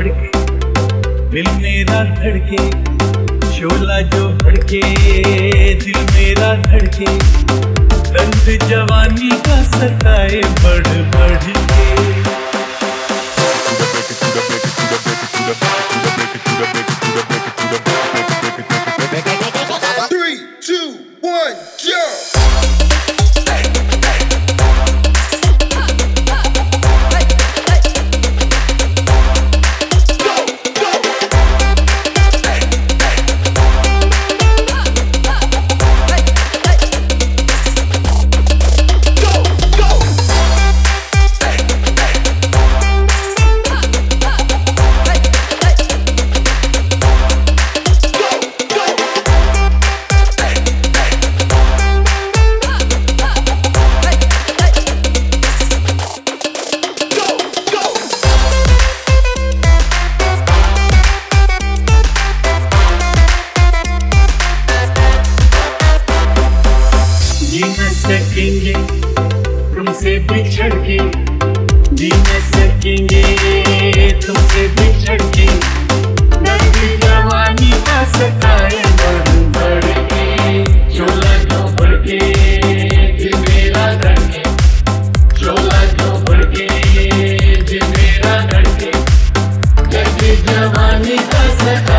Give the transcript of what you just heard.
भड़के, दिल मेरा धड़के, शोला जो भड़के, दिल मेरा धड़के, दर्द जवानी का सताए बढ़ बढ़ के। सकेंगे तुमसे बिछड़ के, जी न सकेंगे तुमसे बिछड़ के, दर्द जवानी का सताए बढ़ बढ़ के। शोला जो भड़के, दिल मेरा धड़के, शोला जो भड़के, दिल मेरा धड़के, दर्द जवानी का सताए